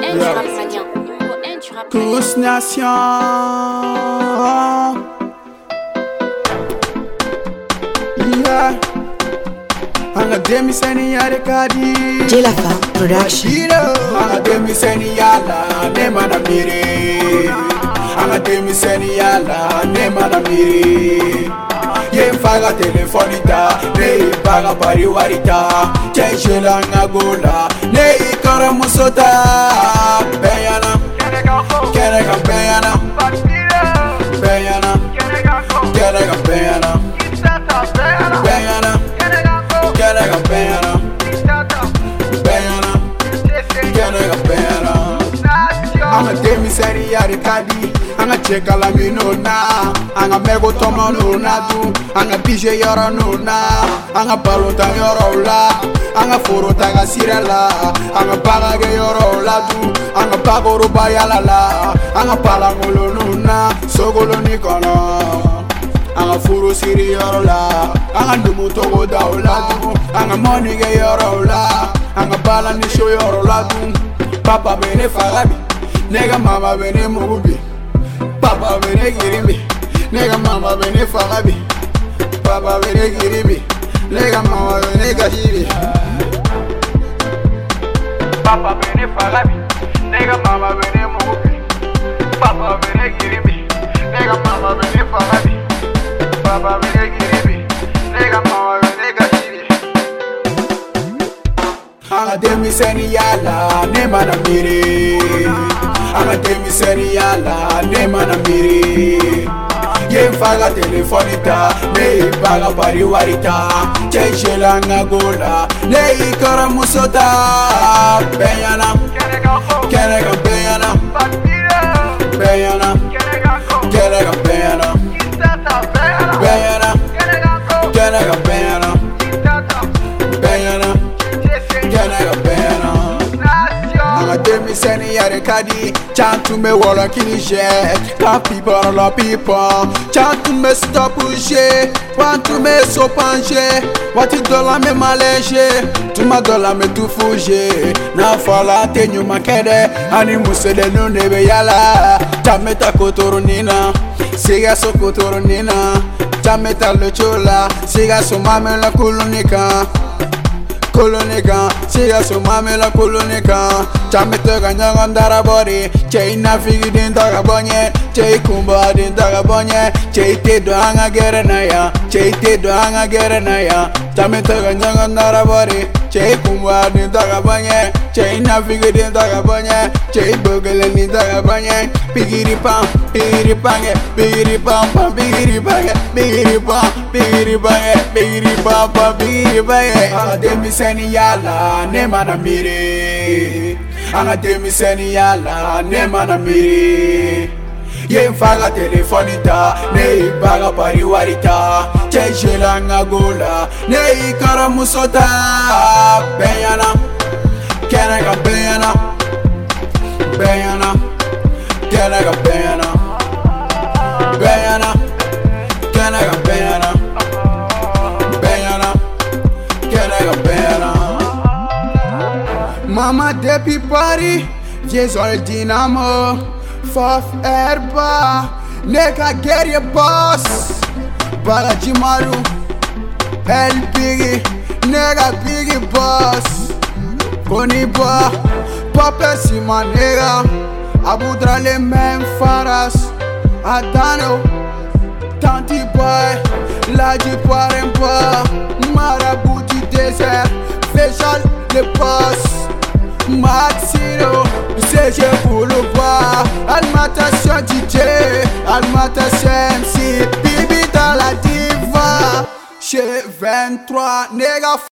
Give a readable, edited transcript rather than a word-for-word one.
Tous Nation. Yeah. Anga demi seni yare kadi. Jelafa Production. Anga demi seni yala ne mana miri. Anga demi seni yala ne mana miri. Ye faga telefonita, ne paga pari warita. Cheshela ngagola, ne ikara musota. Beyana, kereka beyana, beyana, kereka beyana, beyana, kereka beyana, beyana, kereka beyana. Anga demi seri yari kadi, anga cheka la minona, anga mego tomo nuna du, anga bije yoro nuna, anga balota yoro la, anga forota ga sirela, anga baga ge yoro la du, anga bagoro bayala la, anga pala ngolo nuna, sogolo nikono, anga furu siri yoro la, anga numu togo da la du, anga money ge yoro la, anga bala ni show yoro la du, papa bene fagabi. Nigga mama bene mubi, papa bene giribi. Nigga mama bene fagabi, papa bene giribi. Nigga mama bene gashiri, papa bene fagabi. Nigga mama bene mubi, papa bene giribi. Nigga mama bene fagabi, papa bene giribi. Nigga mama bene gashiri. Anga demi seni yala ne mana miri. Anga demi seni yala ne mana miri. Ye faga telefonita, ne baga pari warita. Cheshela ngagola, ne ikara musota. Beyana, kereka beyana, beyana, kereka beyana, beyana, kereka beyana, beyana, kereka beyana. Anga demi seni yare kadi, chant me wala kinishe. Quand people are la people, chant me stop bouger, want to me so pencher. What you dola me maléger, tu ma dola me tout fouger. Na fala te nyu makede, ani musede no nebe yala. Chameta kotorunina, siga so kotorunina. Chameta lochola, siga so mame la kulunika. Kolonika, siga so mame la kolonika. Chamete ganya ngandara body, chei na figi din daga bonye, chei kumba din daga bonye, chei te do anga gere na ya, chei te do anga gere na ya. Chamete ganya ngandara body, chei kumba din daga bonye, chei na figi din daga bonye, chei bogele din daga bonye. Bigiri pam, bigiri pange, bigiri pam pam, bigiri pange, bigiri pam, bigiri pange, bigiri pam pam, bigiri pange. Anga demi seni yala ne mana miri. Anga demi seni yala ne mana miri. Ye faga telefonita, ne baga pari warita. Cheshela ngagola, ne ikara musota. Beyana, kereka beyana, beyana, kereka beyana, beyana, kereka beyana, beyana, kereka beyana. Mama depi pari, Jesol Dinamo, Fof Erba, Neka Gerye Boss, Baga Jimaru, El Biggie, Nega Biggie Boss, Boniba, Papa Sima Nega, Abudrale Men Faras, Adano, Tanti Boy, Laji Paremba, Marabuti Desert, Facial Le Boss. Maxino, CG Boulevard, Almatation DJ, Almatation MC, Bibi dans la diva, chez 23, nègre.